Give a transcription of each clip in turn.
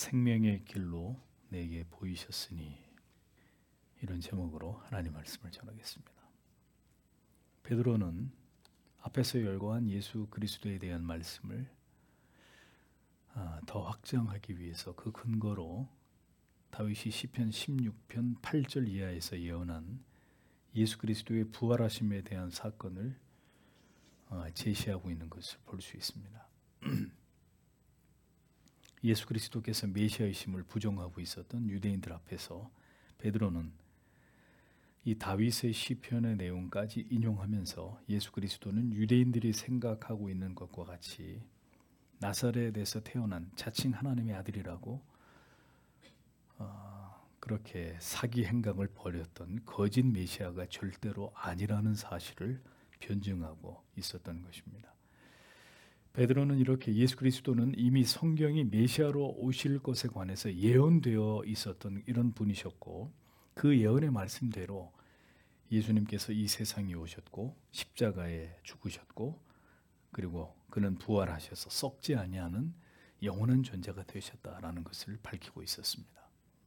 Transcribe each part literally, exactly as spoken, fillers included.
생명의 길로 내게 보이셨으니, 이런 제목으로 하나님 말씀을 전하겠습니다. 베드로는 앞에서 열거한 예수 그리스도에 대한 말씀을 더 확장하기 위해서 그 근거로 다윗이 시편 십육 편 팔 절 이하에서 예언한 예수 그리스도의 부활하심에 대한 사건을 제시하고 있는 것을 볼 수 있습니다. 예수 그리스도께서 메시아이심을 부정하고 있었던 유대인들 앞에서 베드로는 이 다윗의 시편의 내용까지 인용하면서 예수 그리스도는 유대인들이 생각하고 있는 것과 같이 나사렛에서 태어난 자칭 하나님의 아들이라고 어, 그렇게 사기 행각을 벌였던 거짓 메시아가 절대로 아니라는 사실을 변증하고 있었던 것입니다. 베드로는 이렇게 예수 그리스도는 이미 성경이 메시아로 오실 것에 관해서 예언되어 있었던 이런 분이셨고, 그 예언의 말씀대로 예수님께서 이 세상에 오셨고 십자가에 죽으셨고, 그리고 그는 부활하셔서 썩지 아니하는 영원한 존재가 되셨다라는 것을 밝히고 있었습니다.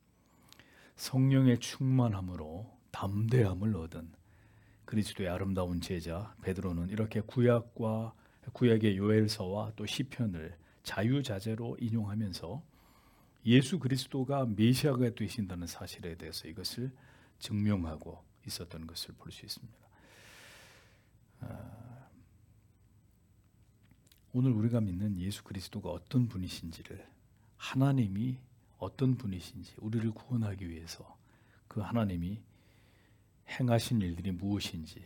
성령의 충만함으로 담대함을 얻은 그리스도의 아름다운 제자 베드로는 이렇게 구약과 구약의 요엘서와 또 시편을 자유자재로 인용하면서 예수 그리스도가 메시아가 되신다는 사실에 대해서 이것을 증명하고 있었던 것을 볼 수 있습니다. 아, 오늘 우리가 믿는 예수 그리스도가 어떤 분이신지를, 하나님이 어떤 분이신지, 우리를 구원하기 위해서 그 하나님이 행하신 일들이 무엇인지,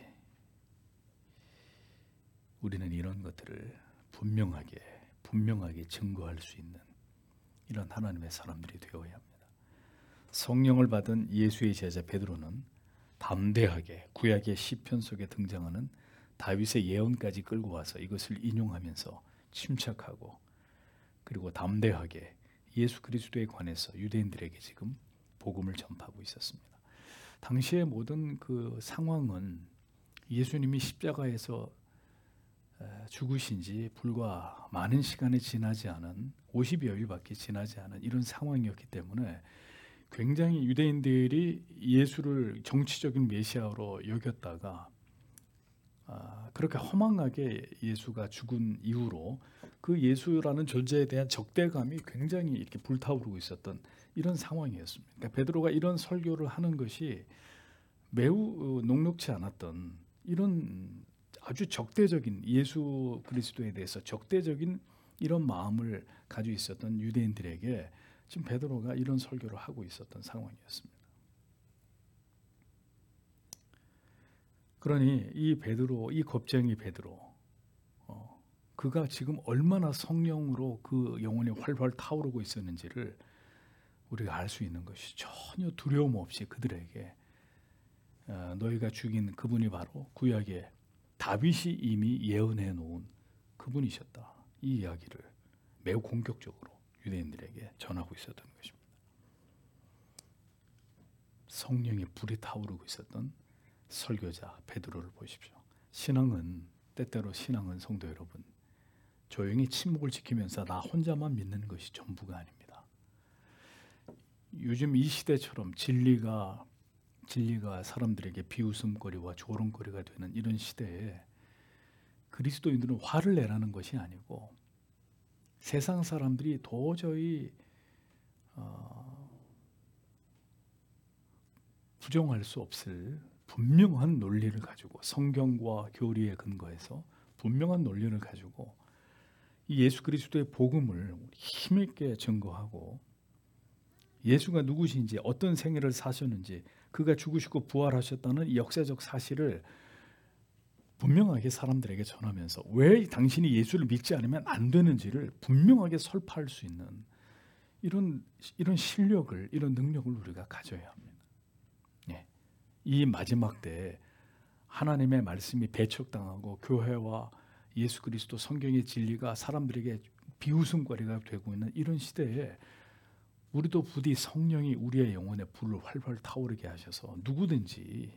우리는 이런 것들을 분명하게 분명하게 증거할 수 있는 이런 하나님의 사람들이 되어야 합니다. 성령을 받은 예수의 제자 베드로는 담대하게 구약의 시편 속에 등장하는 다윗의 예언까지 끌고 와서 이것을 인용하면서 침착하고 그리고 담대하게 예수 그리스도에 관해서 유대인들에게 지금 복음을 전파하고 있었습니다. 당시의 모든 그 상황은 예수님이 십자가에서 죽으신 지 불과 많은 시간이 지나지 않은 오십여일밖에 지나지 않은 이런 상황이었기 때문에 굉장히 유대인들이 예수를 정치적인 메시아로 여겼다가 아, 그렇게 허망하게 예수가 죽은 이후로 그 예수라는 존재에 대한 적대감이 굉장히 이렇게 불타오르고 있었던 이런 상황이었습니다. 그러니까 베드로가 이런 설교를 하는 것이 매우 녹록지 않았던 이런 아주 적대적인, 예수 그리스도에 대해서 적대적인 이런 마음을 가지고 있었던 유대인들에게 지금 베드로가 이런 설교를 하고 있었던 상황이었습니다. 그러니 이 베드로, 이 겁쟁이 베드로, 어, 그가 지금 얼마나 성령으로 그 영혼이 활활 타오르고 있었는지를 우리가 알 수 있는 것이, 전혀 두려움 없이 그들에게 어, 너희가 죽인 그분이 바로 구약의 다윗이 이미 예언해 놓은 그분이셨다, 이 이야기를 매우 공격적으로 유대인들에게 전하고 있었던 것입니다. 성령의 불이 타오르고 있었던 설교자 베드로를 보십시오. 신앙은, 때때로 신앙은 성도 여러분, 조용히 침묵을 지키면서 나 혼자만 믿는 것이 전부가 아닙니다. 요즘 이 시대처럼 진리가 진리가 사람들에게 비웃음거리와 조롱거리가 되는 이런 시대에 그리스도인들은 화를 내라는 것이 아니고, 세상 사람들이 도저히 어, 부정할 수 없을 분명한 논리를 가지고, 성경과 교리에 근거해서 분명한 논리를 가지고 이 예수 그리스도의 복음을 힘있게 증거하고, 예수가 누구신지, 어떤 생애를 사셨는지, 그가 죽으시고 부활하셨다는 이 역사적 사실을 분명하게 사람들에게 전하면서 왜 당신이 예수를 믿지 않으면 안 되는지를 분명하게 설파할 수 있는 이런 이런 실력을, 이런 능력을 우리가 가져야 합니다. 예. 이 마지막 때에 하나님의 말씀이 배척당하고 교회와 예수 그리스도 성경의 진리가 사람들에게 비웃음거리가 되고 있는 이런 시대에 우리도 부디 성령이 우리의 영혼에 불을 활활 타오르게 하셔서 누구든지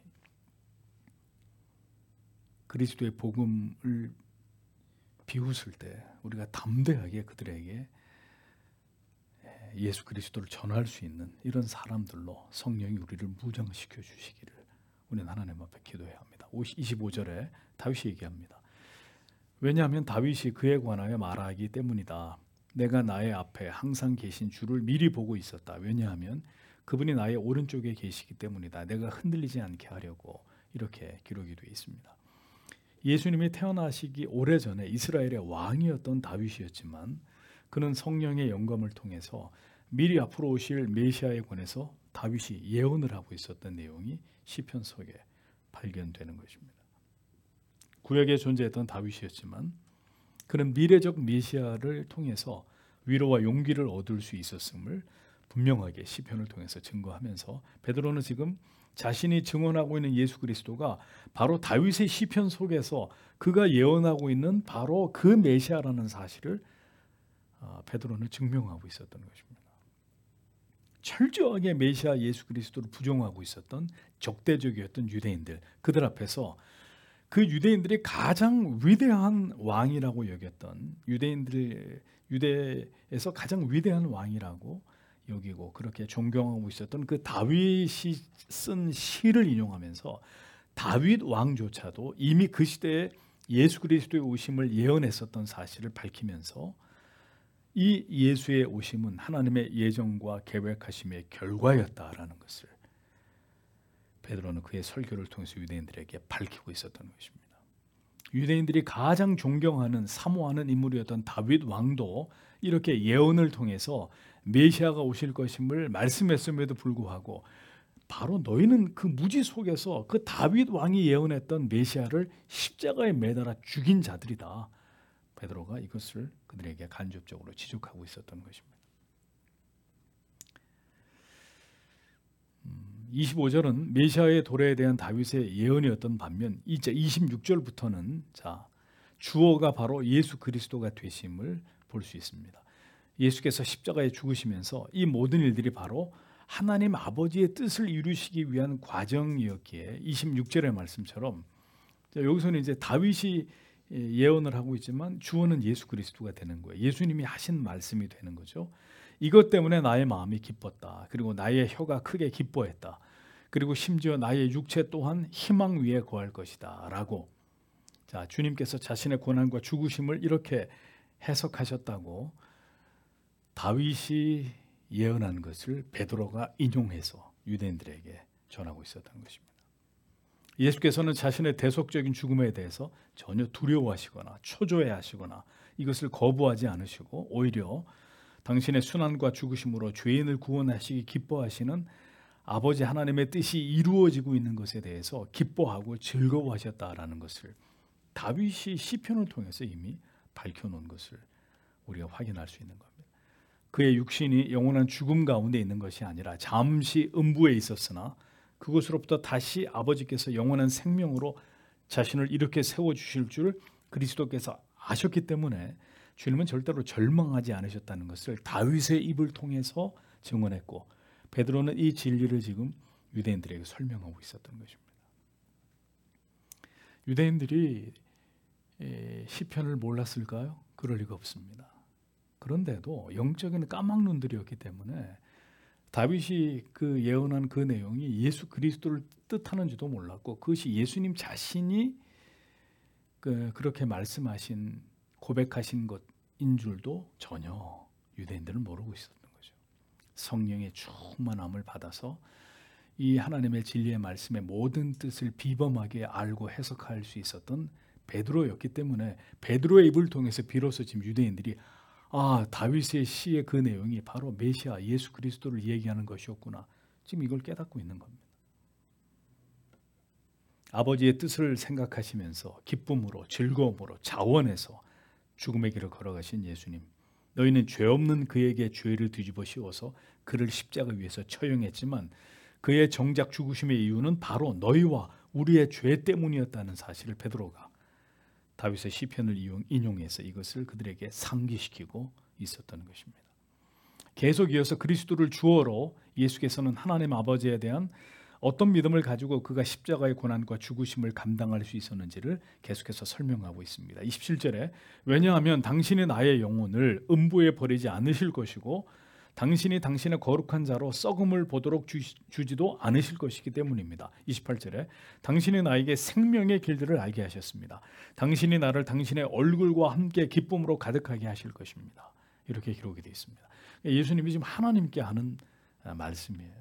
그리스도의 복음을 비웃을 때 우리가 담대하게 그들에게 예수 그리스도를 전할 수 있는 이런 사람들로 성령이 우리를 무장시켜 주시기를 우리는 하나님 앞에 기도해야 합니다. 이십오 절에 다윗이 얘기합니다. 왜냐하면 다윗이 그에 관하여 말하기 때문이다. 내가 나의 앞에 항상 계신 주를 미리 보고 있었다. 왜냐하면 그분이 나의 오른쪽에 계시기 때문이다. 내가 흔들리지 않게 하려고. 이렇게 기록이 되어 있습니다. 예수님이 태어나시기 오래전에 이스라엘의 왕이었던 다윗이었지만 그는 성령의 영감을 통해서 미리 앞으로 오실 메시아에 관해서 다윗이 예언을 하고 있었던 내용이 시편 속에 발견되는 것입니다. 구약에 존재했던 다윗이었지만 그는 미래적 메시아를 통해서 위로와 용기를 얻을 수 있었음을 분명하게 시편을 통해서 증거하면서 베드로는 지금 자신이 증언하고 있는 예수 그리스도가 바로 다윗의 시편 속에서 그가 예언하고 있는 바로 그 메시아라는 사실을 베드로는 증명하고 있었던 것입니다. 철저하게 메시아 예수 그리스도를 부정하고 있었던 적대적이었던 유대인들, 그들 앞에서 그 유대인들이 가장 위대한 왕이라고 여겼던 유대인들 유대에서 가장 위대한 왕이라고 여기고 그렇게 존경하고 있었던 그 다윗이 쓴 시를 인용하면서 다윗 왕조차도 이미 그 시대에 예수 그리스도의 오심을 예언했었던 사실을 밝히면서 이 예수의 오심은 하나님의 예정과 계획하심의 결과였다라는 것을 베드로는 그의 설교를 통해서 유대인들에게 밝히고 있었던 것입니다. 유대인들이 가장 존경하는 사모하는 인물이었던 다윗 왕도 이렇게 예언을 통해서 메시아가 오실 것임을 말씀했음에도 불구하고 바로 너희는 그 무지 속에서 그 다윗 왕이 예언했던 메시아를 십자가에 매달아 죽인 자들이다. 베드로가 이것을 그들에게 간접적으로 지적하고 있었던 것입니다. 이십오 절은 메시아의 도래에 대한 다윗의 예언이었던 반면 이제 이십육 절부터는 자 주어가 바로 예수 그리스도가 되심을 볼 수 있습니다. 예수께서 십자가에 죽으시면서 이 모든 일들이 바로 하나님 아버지의 뜻을 이루시기 위한 과정이었기에 이십육 절의 말씀처럼 여기서는 이제 다윗이 예언을 하고 있지만 주어는 예수 그리스도가 되는 거예요. 예수님이 하신 말씀이 되는 거죠. 이것 때문에 나의 마음이 기뻤다. 그리고 나의 혀가 크게 기뻐했다. 그리고 심지어 나의 육체 또한 희망 위에 거할 것이다. 라고 자 주님께서 자신의 고난과 죽으심을 이렇게 해석하셨다고 다윗이 예언한 것을 베드로가 인용해서 유대인들에게 전하고 있었던 것입니다. 예수께서는 자신의 대속적인 죽음에 대해서 전혀 두려워하시거나 초조해하시거나 이것을 거부하지 않으시고 오히려 당신의 순환과 죽으심으로 죄인을 구원하시기 기뻐하시는 아버지 하나님의 뜻이 이루어지고 있는 것에 대해서 기뻐하고 즐거워하셨다라는 것을 다윗이 시편을 통해서 이미 밝혀놓은 것을 우리가 확인할 수 있는 겁니다. 그의 육신이 영원한 죽음 가운데 있는 것이 아니라 잠시 음부에 있었으나 그곳으로부터 다시 아버지께서 영원한 생명으로 자신을 이렇게 세워주실 줄 그리스도께서 아셨기 때문에 주님은 절대로 절망하지 않으셨다는 것을 다윗의 입을 통해서 증언했고 베드로는 이 진리를 지금 유대인들에게 설명하고 있었던 것입니다. 유대인들이 시편을 몰랐을까요? 그럴 리가 없습니다. 그런데도 영적인 까막눈들이었기 때문에 다윗이 그 예언한 그 내용이 예수 그리스도를 뜻하는지도 몰랐고 그것이 예수님 자신이 그 그렇게 말씀하신 고백하신 것인 줄도 전혀 유대인들은 모르고 있었던 거죠. 성령의 충만함을 받아서 이 하나님의 진리의 말씀의 모든 뜻을 비범하게 알고 해석할 수 있었던 베드로였기 때문에 베드로의 입을 통해서 비로소 지금 유대인들이 아 다윗의 시의 그 내용이 바로 메시아 예수 그리스도를 얘기하는 것이었구나. 지금 이걸 깨닫고 있는 겁니다. 아버지의 뜻을 생각하시면서 기쁨으로 즐거움으로 자원해서 죽음의 길을 걸어가신 예수님. 너희는 죄 없는 그에게 죄를 뒤집어 씌워서 그를 십자가 위에서 처형했지만 그의 정작 죽으심의 이유는 바로 너희와 우리의 죄 때문이었다는 사실을 베드로가 다윗의 시편을 인용해서 이것을 그들에게 상기시키고 있었던 것입니다. 계속 이어서 그리스도를 주어로 예수께서는 하나님 아버지에 대한 어떤 믿음을 가지고 그가 십자가의 고난과 죽으심을 감당할 수 있었는지를 계속해서 설명하고 있습니다. 이십칠 절에 왜냐하면 당신이 나의 영혼을 음부에 버리지 않으실 것이고 당신이 당신의 거룩한 자로 썩음을 보도록 주, 주지도 않으실 것이기 때문입니다. 이십팔 절에 당신이 나에게 생명의 길들을 알게 하셨습니다. 당신이 나를 당신의 얼굴과 함께 기쁨으로 가득하게 하실 것입니다. 이렇게 기록이 되어 있습니다. 예수님이 지금 하나님께 하는 말씀이에요.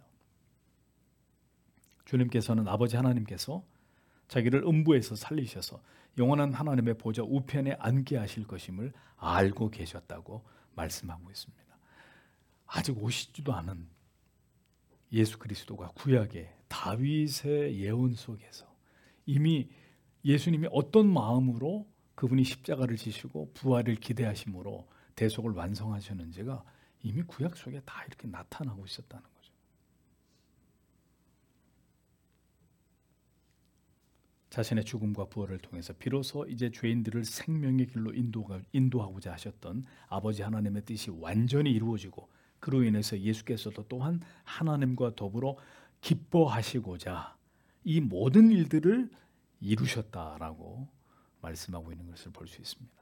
주님께서는 아버지 하나님께서 자기를 음부에서 살리셔서 영원한 하나님의 보좌 우편에 앉게 하실 것임을 알고 계셨다고 말씀하고 있습니다. 아직 오시지도 않은 예수 그리스도가 구약의 다윗의 예언 속에서 이미 예수님이 어떤 마음으로 그분이 십자가를 지시고 부활을 기대하심으로 대속을 완성하셨는지가 이미 구약 속에 다 이렇게 나타나고 있었다는 거죠. 자신의 죽음과 부활을 통해서 비로소 이제 죄인들을 생명의 길로 인도하고자 하셨던 아버지 하나님의 뜻이 완전히 이루어지고 그로 인해서 예수께서도 또한 하나님과 더불어 기뻐하시고자 이 모든 일들을 이루셨다라고 말씀하고 있는 것을 볼 수 있습니다.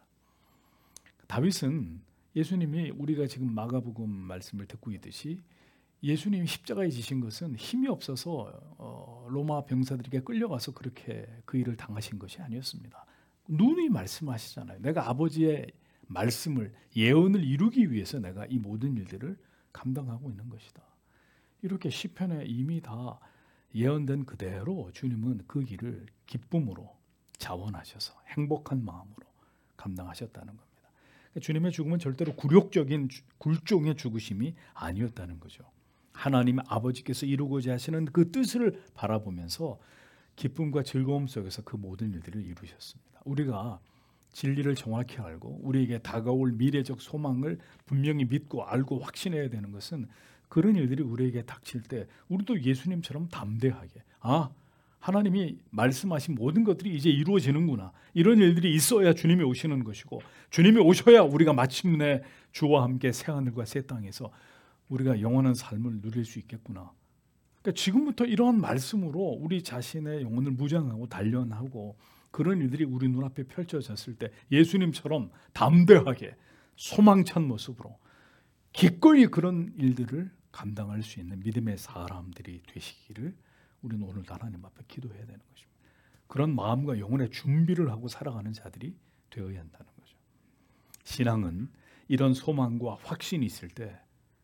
다윗은 예수님이 우리가 지금 마가복음 말씀을 듣고 있듯이 예수님이 십자가에 지신 것은 힘이 없어서 로마 병사들에게 끌려가서 그렇게 그 일을 당하신 것이 아니었습니다. 누누이 말씀하시잖아요. 내가 아버지의 말씀을 예언을 이루기 위해서 내가 이 모든 일들을 감당하고 있는 것이다. 이렇게 시편에 이미 다 예언된 그대로 주님은 그 길을 기쁨으로 자원하셔서 행복한 마음으로 감당하셨다는 겁니다. 주님의 죽음은 절대로 굴욕적인 굴종의 죽으심이 아니었다는 거죠. 하나님 아버지께서 이루고자 하시는 그 뜻을 바라보면서 기쁨과 즐거움 속에서 그 모든 일들을 이루셨습니다. 우리가 진리를 정확히 알고 우리에게 다가올 미래적 소망을 분명히 믿고 알고 확신해야 되는 것은 그런 일들이 우리에게 닥칠 때 우리도 예수님처럼 담대하게 아 하나님이 말씀하신 모든 것들이 이제 이루어지는구나. 이런 일들이 있어야 주님이 오시는 것이고 주님이 오셔야 우리가 마침내 주와 함께 새하늘과 새 땅에서 우리가 영원한 삶을 누릴 수 있겠구나. 그러니까 지금부터 이러한 말씀으로 우리 자신의 영혼을 무장하고 단련하고 그런 일들이 우리 눈앞에 펼쳐졌을 때 예수님처럼 담대하게 소망찬 모습으로 기꺼이 그런 일들을 감당할 수 있는 믿음의 사람들이 되시기를 우리는 오늘도 하나님 앞에 기도해야 되는 것입니다. 그런 마음과 영혼의 준비를 하고 살아가는 자들이 되어야 한다는 거죠. 신앙은 이런 소망과 확신이 있을 때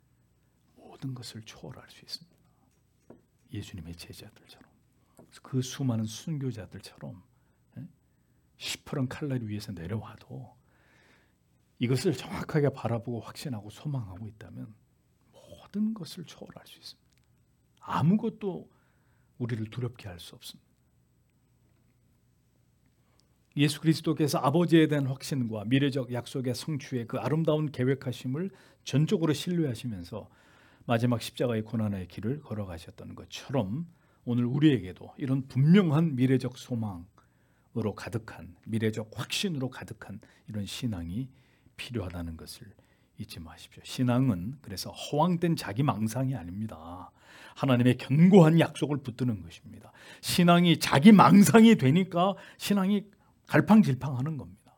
모든 것을 초월할 수 있습니다. 예수님의 제자들처럼 그 수많은 순교자들처럼 시퍼런 칼날이 위에서 내려와도 이것을 정확하게 바라보고 확신하고 소망하고 있다면 모든 것을 초월할 수 있습니다. 아무것도 우리를 두렵게 할 수 없습니다. 예수 그리스도께서 아버지에 대한 확신과 미래적 약속의 성취의 그 아름다운 계획하심을 전적으로 신뢰하시면서 마지막 십자가의 고난의 길을 걸어가셨던 것처럼 오늘 우리에게도 이런 분명한 미래적 소망으로 가득한 미래적 확신으로 가득한 이런 신앙이 필요하다는 것을 잊지 마십시오. 신앙은 그래서 허황된 자기 망상이 아닙니다. 하나님의 견고한 약속을 붙드는 것입니다. 신앙이 자기 망상이 되니까 신앙이 갈팡질팡하는 겁니다.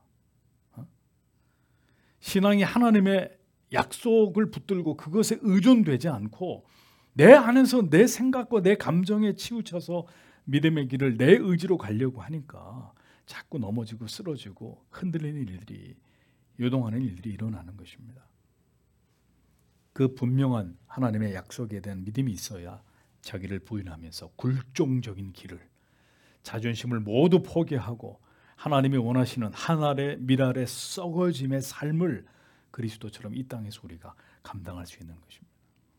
신앙이 하나님의 약속을 붙들고 그것에 의존되지 않고 내 안에서 내 생각과 내 감정에 치우쳐서 믿음의 길을 내 의지로 가려고 하니까 자꾸 넘어지고 쓰러지고 흔들리는 일들이 요동하는 일들이 일어나는 것입니다. 그 분명한 하나님의 약속에 대한 믿음이 있어야 자기를 부인하면서 굴종적인 길을 자존심을 모두 포기하고 하나님이 원하시는 한 알의 밀알의 썩어짐의 삶을 그리스도처럼 이 땅에서 우리가 감당할 수 있는 것입니다.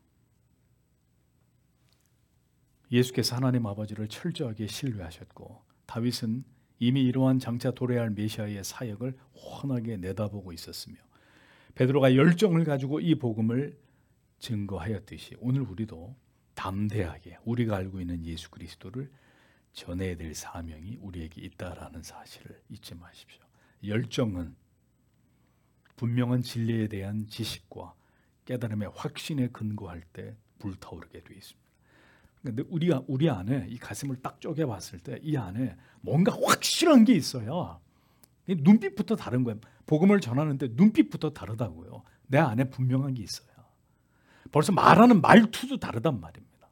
예수께서 하나님 아버지를 철저하게 신뢰하셨고 다윗은 이미 이러한 장차 도래할 메시아의 사역을 훤하게 내다보고 있었으며 베드로가 열정을 가지고 이 복음을 증거하였듯이 오늘 우리도 담대하게 우리가 알고 있는 예수 그리스도를 전해야 될 사명이 우리에게 있다라는 사실을 잊지 마십시오. 열정은 분명한 진리에 대한 지식과 깨달음의 확신에 근거할 때 불타오르게 되어 있습니다. 근데 우리 우리 안에 이 가슴을 딱 쪼개봤을 때 이 안에 뭔가 확실한 게 있어야 눈빛부터 다른 거예요. 복음을 전하는데 눈빛부터 다르다고요. 내 안에 분명한 게 있어요. 벌써 말하는 말투도 다르단 말입니다.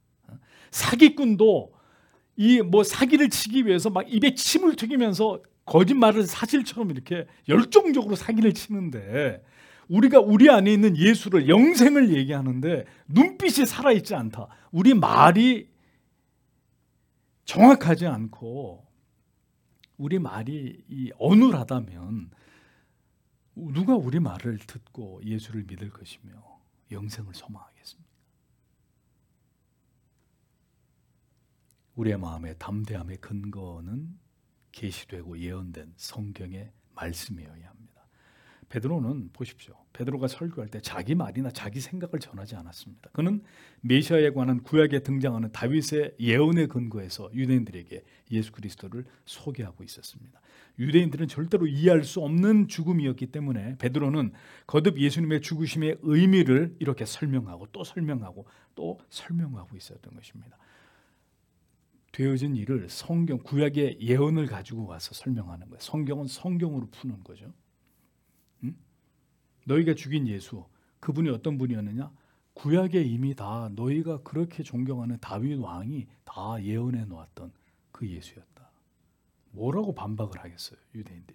사기꾼도 이 뭐 사기를 치기 위해서 막 입에 침을 튀기면서 거짓말을 사실처럼 이렇게 열정적으로 사기를 치는데, 우리가 우리 안에 있는 예수를, 영생을 얘기하는데 눈빛이 살아있지 않다. 우리 말이 정확하지 않고 우리 말이 이 어눌하다면 누가 우리 말을 듣고 예수를 믿을 것이며 영생을 소망하겠습니까? 우리의 마음의 담대함의 근거는 계시되고 예언된 성경의 말씀이어야 합니다. 베드로는 보십시오. 베드로가 설교할 때 자기 말이나 자기 생각을 전하지 않았습니다. 그는 메시아에 관한 구약에 등장하는 다윗의 예언에 근거해서 유대인들에게 예수 그리스도를 소개하고 있었습니다. 유대인들은 절대로 이해할 수 없는 죽음이었기 때문에 베드로는 거듭 예수님의 죽으심의 의미를 이렇게 설명하고 또 설명하고 또 설명하고 있었던 것입니다. 되어진 일을 성경, 구약의 예언을 가지고 와서 설명하는 거예요. 성경은 성경으로 푸는 거죠. 응? 너희가 죽인 예수, 그분이 어떤 분이었느냐? 구약에 이미 다 너희가 그렇게 존경하는 다윗 왕이 다 예언해 놓았던 그 예수였다. 뭐라고 반박을 하겠어요, 유대인들이.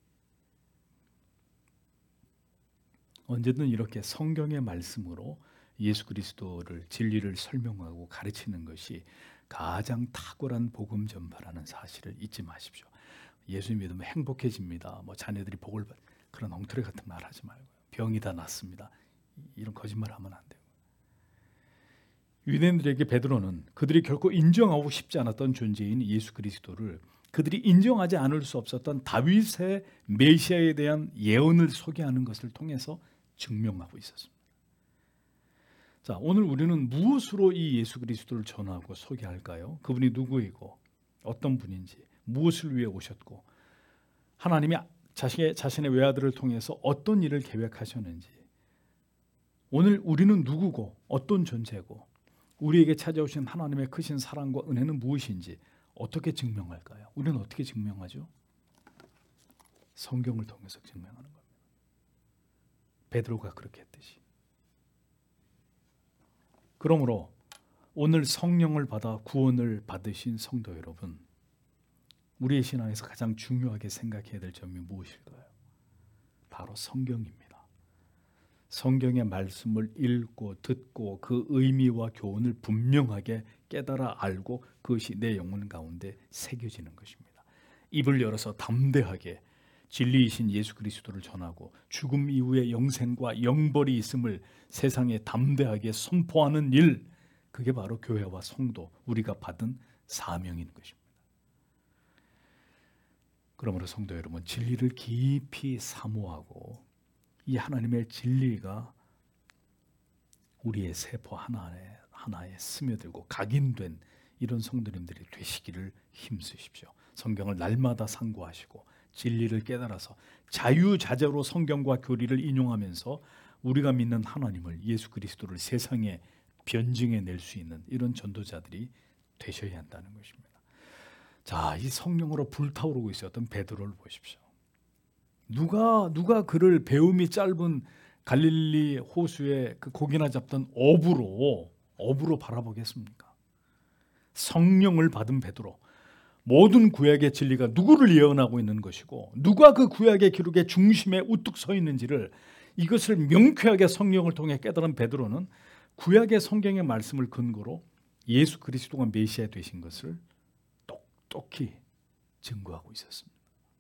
언제든 이렇게 성경의 말씀으로 예수 그리스도를, 진리를 설명하고 가르치는 것이 가장 탁월한 복음 전파라는 사실을 잊지 마십시오. 예수 믿으면 행복해집니다. 뭐 자녀들이 복을 받, 그런 엉터리 같은 말 하지 말고요. 병이 다 낫습니다. 이런 거짓말 하면 안 돼요. 유대인들에게 베드로는 그들이 결코 인정하고 싶지 않았던 존재인 예수 그리스도를, 그들이 인정하지 않을 수 없었던 다윗의 메시아에 대한 예언을 소개하는 것을 통해서 증명하고 있었습니다. 자, 오늘 우리는 무엇으로 이 예수 그리스도를 전하고 소개할까요? 그분이 누구이고 어떤 분인지, 무엇을 위해 오셨고 하나님이 자신의, 자신의 외아들을 통해서 어떤 일을 계획하셨는지, 오늘 우리는 누구고 어떤 존재고 우리에게 찾아오신 하나님의 크신 사랑과 은혜는 무엇인지 어떻게 증명할까요? 우리는 어떻게 증명하죠? 성경을 통해서 증명하는 겁니다. 베드로가 그렇게 했듯이. 그러므로 오늘 성령을 받아 구원을 받으신 성도 여러분, 우리의 신앙에서 가장 중요하게 생각해야 될 점이 무엇일까요? 바로 성경입니다. 성경의 말씀을 읽고 듣고 그 의미와 교훈을 분명하게 깨달아 알고 그것이 내 영혼 가운데 새겨지는 것입니다. 입을 열어서 담대하게 진리이신 예수 그리스도를 전하고 죽음 이후에 영생과 영벌이 있음을 세상에 담대하게 선포하는 일, 그게 바로 교회와 성도, 우리가 받은 사명인 것입니다. 그러므로 성도 여러분, 진리를 깊이 사모하고 이 하나님의 진리가 우리의 세포 하나에, 하나에 스며들고 각인된 이런 성도님들이 되시기를 힘쓰십시오. 성경을 날마다 상고하시고 진리를 깨달아서 자유자재로 성경과 교리를 인용하면서 우리가 믿는 하나님을, 예수 그리스도를 세상에 변증해 낼 수 있는 이런 전도자들이 되셔야 한다는 것입니다. 자, 이 성령으로 불타오르고 있었던 베드로를 보십시오. 누가 누가 그를 배움이 짧은 갈릴리 호수에 그 고기나 잡던 어부로 어부로 바라보겠습니까? 성령을 받은 베드로, 모든 구약의 진리가 누구를 예언하고 있는 것이고 누가 그 구약의 기록의 중심에 우뚝 서 있는지를, 이것을 명쾌하게 성령을 통해 깨달은 베드로는 구약의 성경의 말씀을 근거로 예수 그리스도가 메시아 되신 것을 똑똑히 증거하고 있었습니다.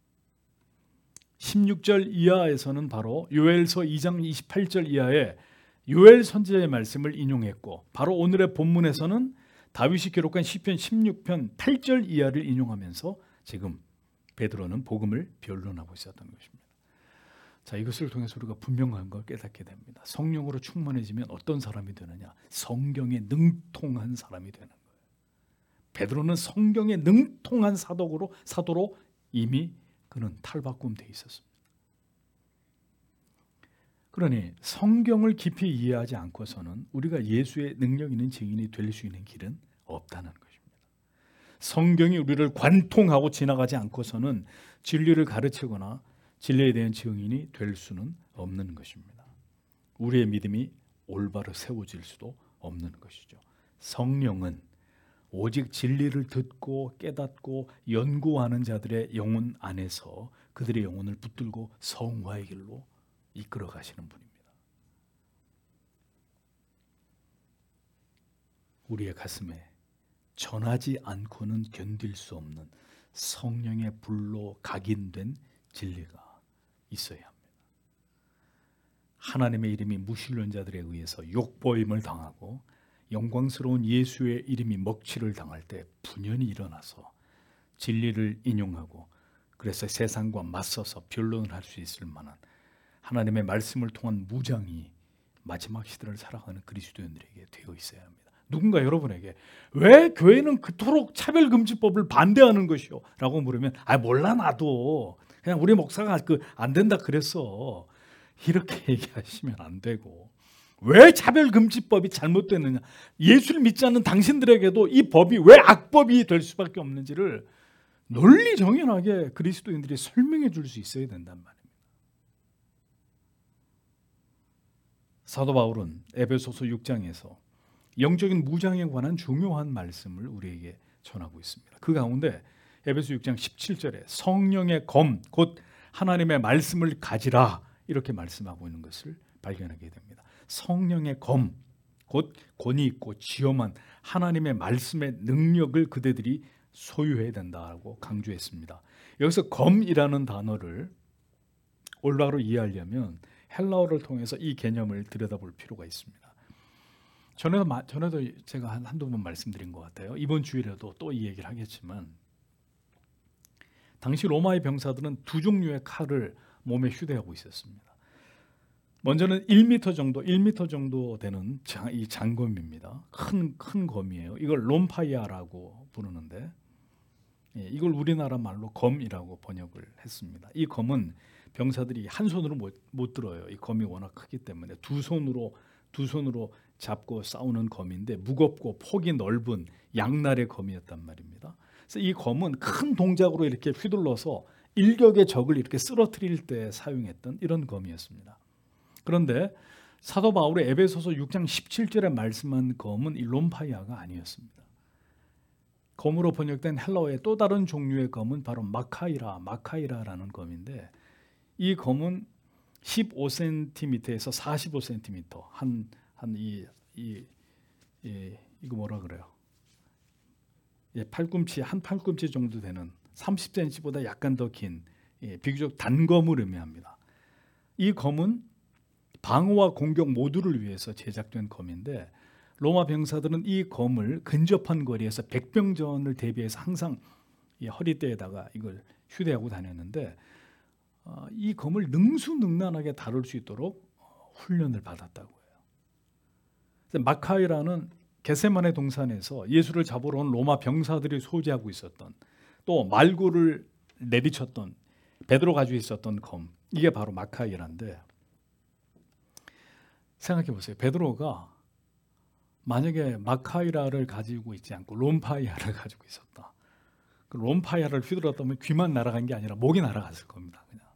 십육 절 이하에서는 바로 요엘서 이 장 이십팔 절 이하에 요엘 선지자의 말씀을 인용했고, 바로 오늘의 본문에서는 다윗이 기록한 시편 십육 편 팔 절 이하를 인용하면서 지금 베드로는 복음을 변론하고 있었던 것입니다. 자, 이것을 통해서 우리가 분명한 걸 깨닫게 됩니다. 성령으로 충만해지면 어떤 사람이 되느냐? 성경에 능통한 사람이 되는 거예요. 베드로는 성경에 능통한 사도로 사도로 이미 그는 탈바꿈돼 있었습니다. 그러니 성경을 깊이 이해하지 않고서는 우리가 예수의 능력 있는 증인이 될 수 있는 길은 없다는 것입니다. 성경이 우리를 관통하고 지나가지 않고서는 진리를 가르치거나 진리에 대한 증인이 될 수는 없는 것입니다. 우리의 믿음이 올바로 세워질 수도 없는 것이죠. 성령은 오직 진리를 듣고 깨닫고 연구하는 자들의 영혼 안에서 그들의 영혼을 붙들고 성화의 길로 이끌어 가시는 분입니다. 우리의 가슴에 전하지 않고는 견딜 수 없는 성령의 불로 각인된 진리가 있어야 합니다. 하나님의 이름이 무신론자들에 의해서 욕보임을 당하고 영광스러운 예수의 이름이 먹칠을 당할 때 분연히 일어나서 진리를 인용하고 그래서 세상과 맞서서 변론을 할 수 있을 만한 하나님의 말씀을 통한 무장이 마지막 시대를 살아가는 그리스도인들에게 되어 있어야 합니다. 누군가 여러분에게 왜 교회는 그토록 차별금지법을 반대하는 것이요? 라고 물으면 아 몰라 나도 그냥 우리 목사가 그 안 된다 그랬어. 이렇게 얘기하시면 안 되고 왜 차별금지법이 잘못됐느냐? 예수를 믿지 않는 당신들에게도 이 법이 왜 악법이 될 수밖에 없는지를 논리정연하게 그리스도인들이 설명해 줄 수 있어야 된단 말입니다. 사도 바울은 에베소서 육 장에서 영적인 무장에 관한 중요한 말씀을 우리에게 전하고 있습니다. 그 가운데 에베소 육 장 십칠 절에 성령의 검, 곧 하나님의 말씀을 가지라 이렇게 말씀하고 있는 것을 발견하게 됩니다. 성령의 검, 곧 권위 있고 지엄한 하나님의 말씀의 능력을 그대들이 소유해야 된다고 강조했습니다. 여기서 검이라는 단어를 올바로 이해하려면 헬라어를 통해서 이 개념을 들여다볼 필요가 있습니다. 전에도, 전에도 제가 한, 한두 번 말씀드린 것 같아요. 이번 주일에도 또 이 얘기를 하겠지만 당시 로마의 병사들은 두 종류의 칼을 몸에 휴대하고 있었습니다. 먼저는 일 미터 정도, 일 미터 정도 되는 장, 이 장검입니다. 큰, 큰 검이에요. 이걸 롬파이아라고 부르는데 예, 이걸 우리나라 말로 검이라고 번역을 했습니다. 이 검은 병사들이 한 손으로 못, 못 들어요. 이 검이 워낙 크기 때문에 두 손으로 두 손으로 잡고 싸우는 검인데 무겁고 폭이 넓은 양날의 검이었단 말입니다. 그래서 이 검은 큰 동작으로 이렇게 휘둘러서 일격의 적을 이렇게 쓰러뜨릴 때 사용했던 이런 검이었습니다. 그런데 사도 바울의 에베소서 육 장 십칠 절에 말씀한 검은 이 롬파이아가 아니었습니다. 검으로 번역된 헬라어의 또 다른 종류의 검은 바로 마카이라, 마카이라라는 검인데 이 검은 십오 센티미터에서 사십오 센티미터 한 한 이 이 이 이거 뭐라 그래요? 예, 팔꿈치 한 팔꿈치 정도 되는 삼십 센티미터보다 약간 더 긴 예, 비교적 단검을 의미합니다. 이 검은 방어와 공격 모두를 위해서 제작된 검인데 로마 병사들은 이 검을 근접한 거리에서 백병전을 대비해서 항상 이 허리대에다가 이걸 휴대하고 다녔는데 어, 이 검을 능수능란하게 다룰 수 있도록 훈련을 받았다고 해요. 마카이라는 겟세마네 동산에서 예수를 잡으러 온 로마 병사들이 소지하고 있었던 또 말구를 내리쳤던 베드로 가지고 있었던 검, 이게 바로 마카이라인데 생각해 보세요. 베드로가 만약에 마카이라를 가지고 있지 않고 롬파이아를 가지고 있었다. 그 롬파이아를 휘둘렀다면 귀만 날아간 게 아니라 목이 날아갔을 겁니다. 그냥.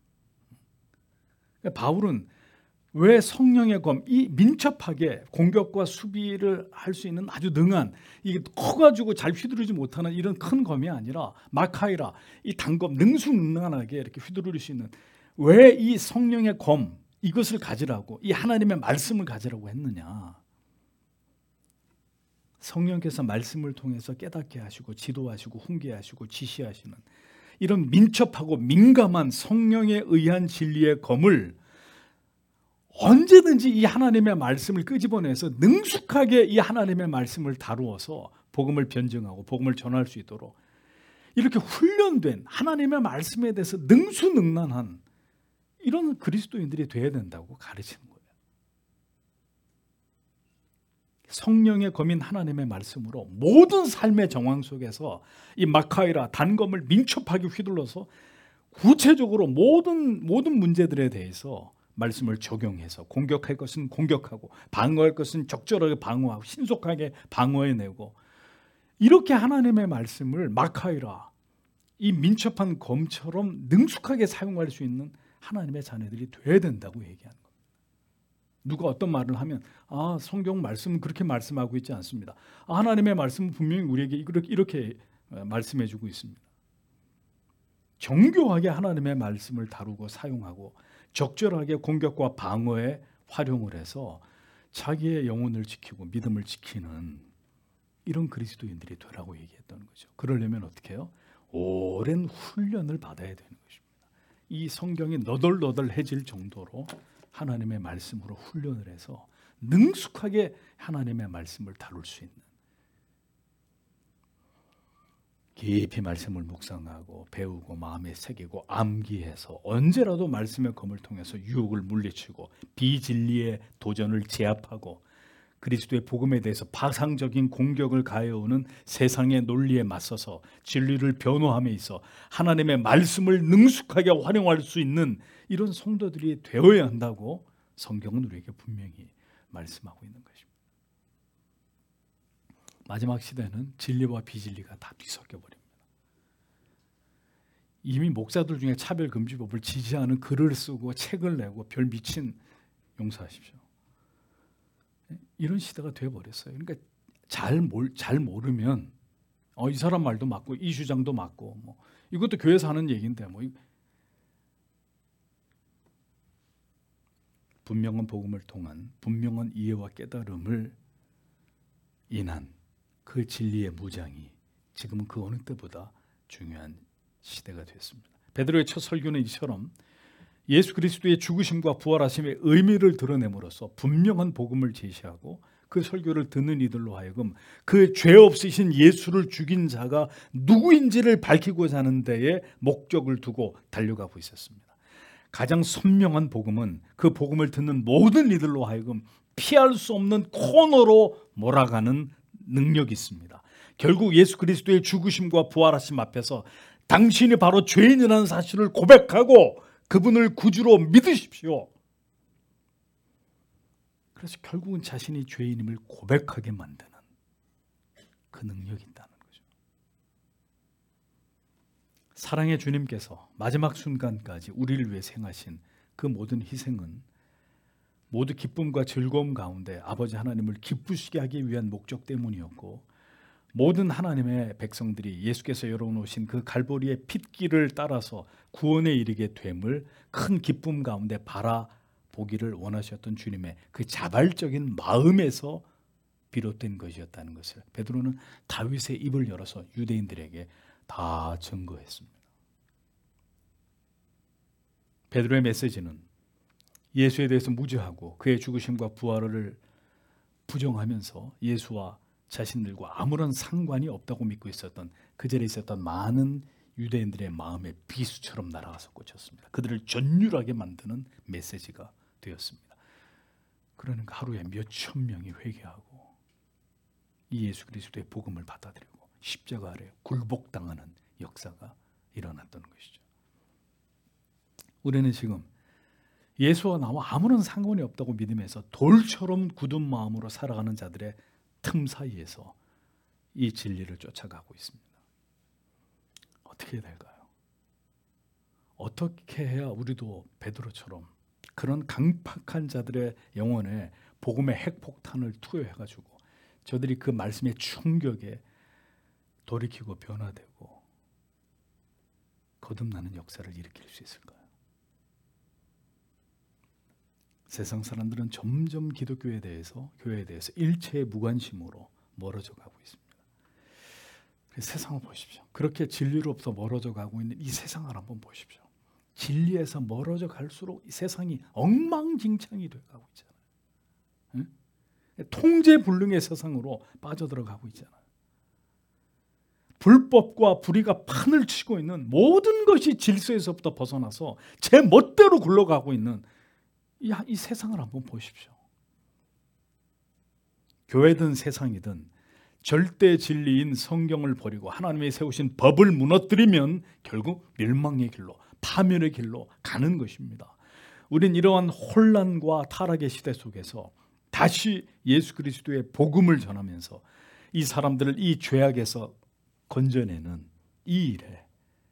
바울은 왜 성령의 검, 이 민첩하게 공격과 수비를 할 수 있는 아주 능한, 이게 커가지고 잘 휘두르지 못하는 이런 큰 검이 아니라 마카이라, 이 단검, 능수능란하게 이렇게 휘두를 수 있는, 왜 이 성령의 검, 이것을 가지라고, 이 하나님의 말씀을 가지라고 했느냐? 성령께서 말씀을 통해서 깨닫게 하시고 지도하시고 훈계하시고 지시하시는 이런 민첩하고 민감한 성령에 의한 진리의 검을 언제든지 이 하나님의 말씀을 끄집어내서 능숙하게 이 하나님의 말씀을 다루어서 복음을 변증하고 복음을 전할 수 있도록 이렇게 훈련된 하나님의 말씀에 대해서 능수능란한 이런 그리스도인들이 되어야 된다고 가르치는 거예요. 성령의 검인 하나님의 말씀으로 모든 삶의 정황 속에서 이 마카이라 단검을 민첩하게 휘둘러서 구체적으로 모든 모든 문제들에 대해서 말씀을 적용해서 공격할 것은 공격하고 방어할 것은 적절하게 방어하고 신속하게 방어해내고, 이렇게 하나님의 말씀을 마카이라, 이 민첩한 검처럼 능숙하게 사용할 수 있는 하나님의 자녀들이 돼야 된다고 얘기하는 겁니다. 누가 어떤 말을 하면 아, 성경 말씀은 그렇게 말씀하고 있지 않습니다. 아, 하나님의 말씀은 분명히 우리에게 이렇게, 이렇게 말씀해 주고 있습니다. 정교하게 하나님의 말씀을 다루고 사용하고 적절하게 공격과 방어에 활용을 해서 자기의 영혼을 지키고 믿음을 지키는 이런 그리스도인들이 되라고 얘기했던 거죠. 그러려면 어떻게 해요? 오랜 훈련을 받아야 되는 것입니다. 이 성경이 너덜너덜해질 정도로 하나님의 말씀으로 훈련을 해서 능숙하게 하나님의 말씀을 다룰 수 있는, 깊이 말씀을 묵상하고 배우고 마음에 새기고 암기해서 언제라도 말씀의 검을 통해서 유혹을 물리치고 비진리의 도전을 제압하고 그리스도의 복음에 대해서 파상적인 공격을 가해오는 세상의 논리에 맞서서 진리를 변호함에 있어 하나님의 말씀을 능숙하게 활용할 수 있는 이런 성도들이 되어야 한다고 성경은 우리에게 분명히 말씀하고 있는 것입니다. 마지막 시대는 진리와 비진리가 다 뒤섞여 버립니다. 이미 목사들 중에 차별금지법을 지지하는 글을 쓰고 책을 내고 별 미친, 용서하십시오, 이런 시대가 되어버렸어요. 그러니까 잘, 몰, 잘 모르면 어, 이 사람 말도 맞고 이 주장도 맞고 뭐 이것도 교회에서 하는 얘기인데 뭐 분명한 복음을 통한 분명한 이해와 깨달음을 인한 그 진리의 무장이 지금은 그 어느 때보다 중요한 시대가 됐습니다. 베드로의 첫 설교는 이처럼 예수 그리스도의 죽으심과 부활하심의 의미를 드러냄으로써 분명한 복음을 제시하고 그 설교를 듣는 이들로 하여금 그 죄 없으신 예수를 죽인 자가 누구인지를 밝히고자 하는 데에 목적을 두고 달려가고 있었습니다. 가장 선명한 복음은 그 복음을 듣는 모든 이들로 하여금 피할 수 없는 코너로 몰아가는 능력이 있습니다. 결국 예수 그리스도의 죽으심과 부활하심 앞에서 당신이 바로 죄인이라는 사실을 고백하고 그분을 구주로 믿으십시오. 그래서 결국은 자신이 죄인임을 고백하게 만드는 그 능력이 있다는 거죠. 사랑의 주님께서 마지막 순간까지 우리를 위해 행하신 그 모든 희생은 모두 기쁨과 즐거움 가운데 아버지 하나님을 기쁘시게 하기 위한 목적 때문이었고, 모든 하나님의 백성들이 예수께서 열어놓으신 그 갈보리의 핏길을 따라서 구원에 이르게 됨을 큰 기쁨 가운데 바라보기를 원하셨던 주님의 그 자발적인 마음에서 비롯된 것이었다는 것을 베드로는 다윗의 입을 열어서 유대인들에게 다 증거했습니다. 베드로의 메시지는 예수에 대해서 무죄하고 그의 죽으심과 부활을 부정하면서 예수와 자신들과 아무런 상관이 없다고 믿고 있었던 그 자리에 있었던 많은 유대인들의 마음에 비수처럼 날아가서 꽂혔습니다. 그들을 전율하게 만드는 메시지가 되었습니다. 그러니까 하루에 몇천 명이 회개하고 이 예수 그리스도의 복음을 받아들이고 십자가 아래 굴복당하는 역사가 일어났던 것이죠. 우리는 지금 예수와 나와 아무런 상관이 없다고 믿으면서 돌처럼 굳은 마음으로 살아가는 자들의 틈 사이에서 이 진리를 쫓아가고 있습니다. 어떻게 해야 될까요? 어떻게 해야 우리도 베드로처럼 그런 강팍한 자들의 영혼에 복음의 핵폭탄을 투여해가지고 저들이 그 말씀의 충격에 돌이키고 변화되고 거듭나는 역사를 일으킬 수 있을까요? 세상 사람들은 점점 기독교에 대해서, 교회에 대해서 일체의 무관심으로 멀어져 가고 있습니다. 세상을 보십시오. 그렇게 진리로부터 멀어져 가고 있는 이 세상을 한번 보십시오. 진리에서 멀어져 갈수록 이 세상이 엉망진창이 돼 가고 있잖아요. 응? 통제불능의 세상으로 빠져들어가고 있잖아요. 불법과 불의가 판을 치고 있는 모든 것이 질서에서부터 벗어나서 제 멋대로 굴러가고 있는 이, 이 세상을 한번 보십시오. 교회든 세상이든 절대 진리인 성경을 버리고 하나님이 세우신 법을 무너뜨리면 결국 멸망의 길로, 파멸의 길로 가는 것입니다. 우린 이러한 혼란과 타락의 시대 속에서 다시 예수 그리스도의 복음을 전하면서 이 사람들을 이 죄악에서 건져내는 이 일에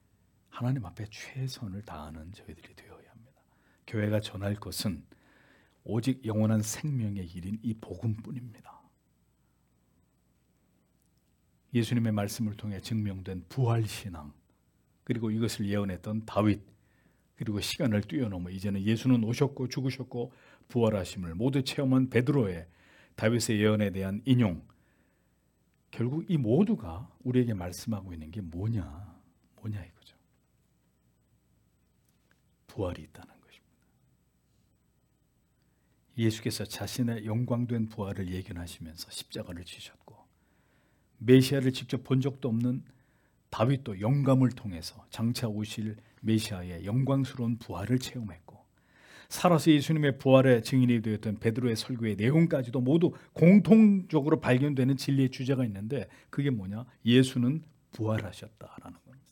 하나님 앞에 최선을 다하는 저희들이 되어야 합니다. 교회가 전할 것은 오직 영원한 생명의 길인 이 복음뿐입니다. 예수님의 말씀을 통해 증명된 부활신앙, 그리고 이것을 예언했던 다윗, 그리고 시간을 뛰어넘어 이제는 예수는 오셨고 죽으셨고 부활하심을 모두 체험한 베드로의 다윗의 예언에 대한 인용, 결국 이 모두가 우리에게 말씀하고 있는 게 뭐냐, 뭐냐 이거죠. 부활이 있다는 것입니다. 예수께서 자신의 영광된 부활을 예견하시면서 십자가를 지셨고, 메시아를 직접 본 적도 없는 다윗도 영감을 통해서 장차 오실 메시아의 영광스러운 부활을 체험했고, 살아서 예수님의 부활의 증인이 되었던 베드로의 설교의 내용까지도 모두 공통적으로 발견되는 진리의 주제가 있는데, 그게 뭐냐? 예수는 부활하셨다라는 겁니다.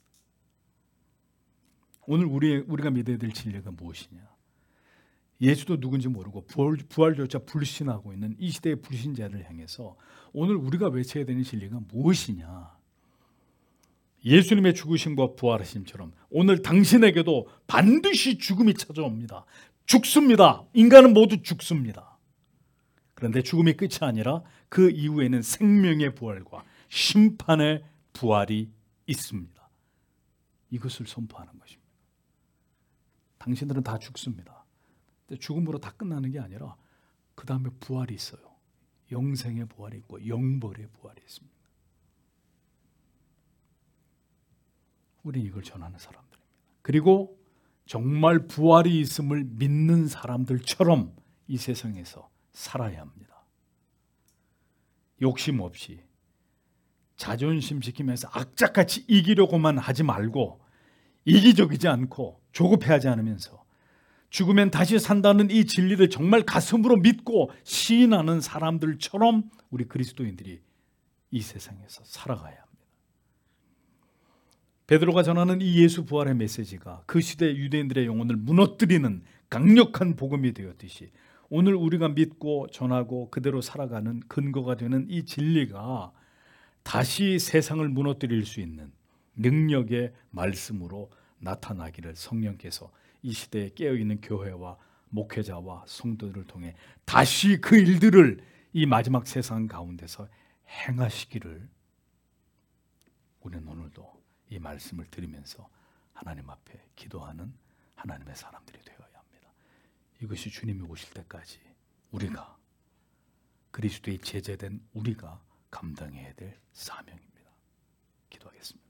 오늘 우리, 우리가 믿어야 될 진리가 무엇이냐? 예수도 누군지 모르고 부활, 부활조차 불신하고 있는 이 시대의 불신자를 향해서 오늘 우리가 외쳐야 되는 진리가 무엇이냐? 예수님의 죽으심과 부활하심처럼 오늘 당신에게도 반드시 죽음이 찾아옵니다. 죽습니다. 인간은 모두 죽습니다. 그런데 죽음이 끝이 아니라 그 이후에는 생명의 부활과 심판의 부활이 있습니다. 이것을 선포하는 것입니다. 당신들은 다 죽습니다. 근데 죽음으로 다 끝나는 게 아니라 그 다음에 부활이 있어요. 영생의 부활이 있고 영벌의 부활이 있습니다. 우리는 이걸 전하는 사람들입니다. 그리고 정말 부활이 있음을 믿는 사람들처럼 이 세상에서 살아야 합니다. 욕심 없이 자존심 지키면서 악착같이 이기려고만 하지 말고, 이기적이지 않고 조급해하지 않으면서 죽으면 다시 산다는 이 진리를 정말 가슴으로 믿고 시인하는 사람들처럼 우리 그리스도인들이 이 세상에서 살아가야 합니다. 베드로가 전하는 이 예수 부활의 메시지가 그 시대 유대인들의 영혼을 무너뜨리는 강력한 복음이 되었듯이, 오늘 우리가 믿고 전하고 그대로 살아가는 근거가 되는 이 진리가 다시 세상을 무너뜨릴 수 있는 능력의 말씀으로 나타나기를 성령께서 이 시대에 깨어있는 교회와 목회자와 성도들을 통해 다시 그 일들을 이 마지막 세상 가운데서 행하시기를 우리는 오늘도 이 말씀을 들으면서 하나님 앞에 기도하는 하나님의 사람들이 되어야 합니다. 이것이 주님이 오실 때까지 우리가, 그리스도의 제자된 우리가 감당해야 될 사명입니다. 기도하겠습니다.